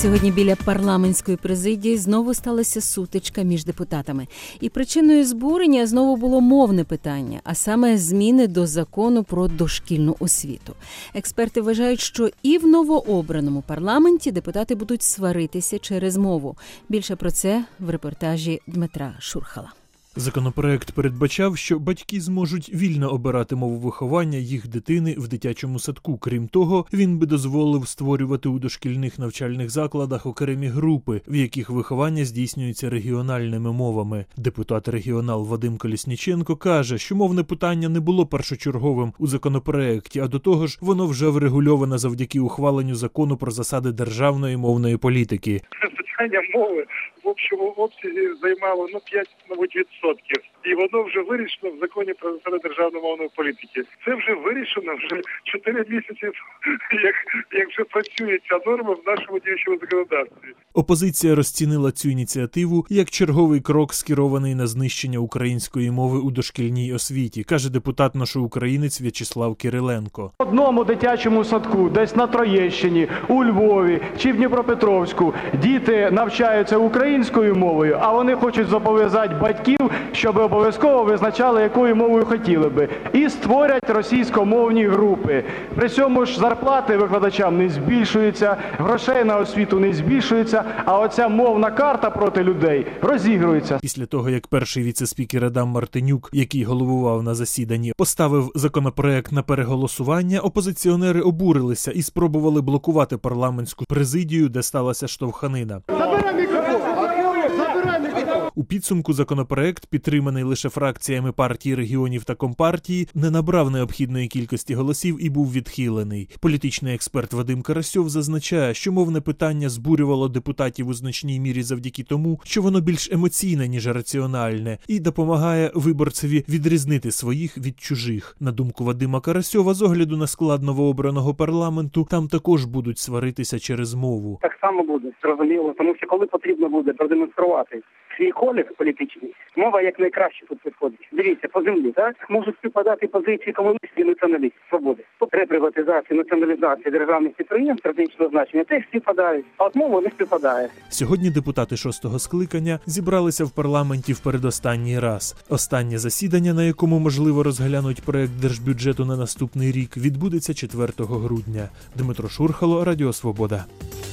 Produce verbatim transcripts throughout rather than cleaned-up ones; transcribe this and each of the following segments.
Сьогодні біля парламентської президії знову сталася сутичка між депутатами. І причиною збурення знову було мовне питання, а саме зміни до закону про дошкільну освіту. Експерти вважають, що і в новообраному парламенті депутати будуть сваритися через мову. Більше про це в репортажі Дмитра Шурхала. Законопроект передбачав, що батьки зможуть вільно обирати мову виховання їх дитини в дитячому садку. Крім того, він би дозволив створювати у дошкільних навчальних закладах окремі групи, в яких виховання здійснюється регіональними мовами. Депутат-регіонал Вадим Колісніченко каже, що мовне питання не було першочерговим у законопроекті, а до того ж, воно вже врегульоване завдяки ухваленню закону про засади державної мовної політики. Питання мови в общому обсязі займало ну, п'ять відсотків. І воно вже вирішено в законі про засади державної мовної політики. Це вже вирішено вже чотири місяці, як, як вже працює ця норма в нашому діючому законодавстві. Опозиція розцінила цю ініціативу як черговий крок, скерований на знищення української мови у дошкільній освіті, каже депутат-нашоукраїнець В'ячеслав Кириленко. В одному дитячому садку, десь на Троєщині, у Львові чи в Дніпропетровську діти навчаються українською мовою, а вони хочуть зобов'язати батьків, щоб обов'язково визначали, якою мовою хотіли би. І створять російськомовні групи. При цьому ж зарплати викладачам не збільшуються, грошей на освіту не збільшується, а оця мовна карта проти людей розігрується. Після того, як перший віце-спікер Адам Мартинюк, який головував на засіданні, поставив законопроект на переголосування, опозиціонери обурилися і спробували блокувати парламентську президію, де сталася штовханина. Забирай мікрофон! У підсумку законопроект, підтриманий лише фракціями партії регіонів та Компартії, не набрав необхідної кількості голосів і був відхилений. Політичний експерт Вадим Карасьов зазначає, що мовне питання збурювало депутатів у значній мірі завдяки тому, що воно більш емоційне, ніж раціональне, і допомагає виборцеві відрізнити своїх від чужих. На думку Вадима Карасьова, з огляду на склад новообраного парламенту, там також будуть сваритися через мову. Так само буде, зрозуміло, тому що коли потрібно буде продемонструвати свій колір політичний, мова як найкраще тут підходить. Дивіться, по землі, так? Можуть співпадати позиції комуністів і націоналістів свободи. Реприватизація, націоналізація державних підприємств стратегічного значення теж співпадають, а от мова не співпадає. Сьогодні депутати шостого скликання зібралися в парламенті в передостанній раз. Останнє засідання, на якому можливо розглянуть проект держбюджету на наступний рік, відбудеться четвертого грудня. Дмитро Шурхало, Радіо Свобода.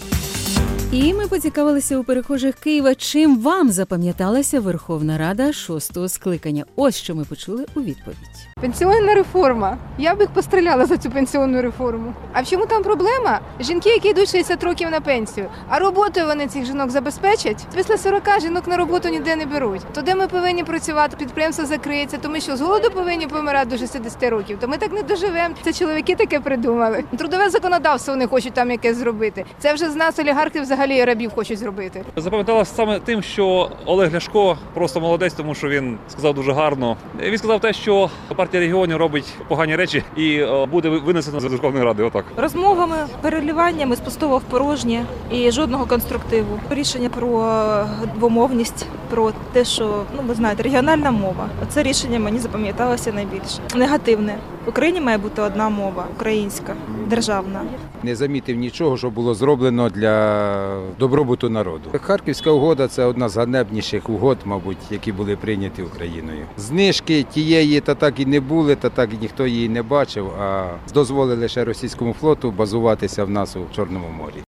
І ми поцікавилися у перехожих Києва, чим вам запам'яталася Верховна Рада шостого скликання. Ось що ми почули у відповідь. Пенсіонна реформа. Я б їх постріляла за цю пенсіонну реформу. А в чому там проблема? Жінки, які йдуть шістдесят років на пенсію, а роботою вони цих жінок забезпечать? Після сорока жінок на роботу ніде не беруть. То де ми повинні працювати, підприємство закриється, то ми що, з голоду повинні помирати до шістдесят років? То ми так не доживемо. Це чоловіки таке придумали. Трудове законодавство вони хочуть там якесь зробити. Це вже з нас олігархи взагалі рабів хочуть зробити. Запам'яталося саме тим, що Олег Ляшко просто молодець, тому що він сказав дуже гарно. Він сказав те, що партія регіонів робить погані речі і буде винесено з Верховної Ради. Отак. Розмовами, переливаннями з пустого в порожнє і жодного конструктиву. Рішення про двомовність, про те, що, ну, ви знаєте, регіональна мова. Це рішення мені запам'яталося найбільше. Негативне. В Україні має бути одна мова, українська, державна. Не замітив нічого, що було зроблено для добробуту народу. Харківська угода – це одна з ганебніших угод, мабуть, які були прийняті Україною. Знижки тієї та так і не були, та так і ніхто її не бачив, а дозволили лише російському флоту базуватися в нас у Чорному морі.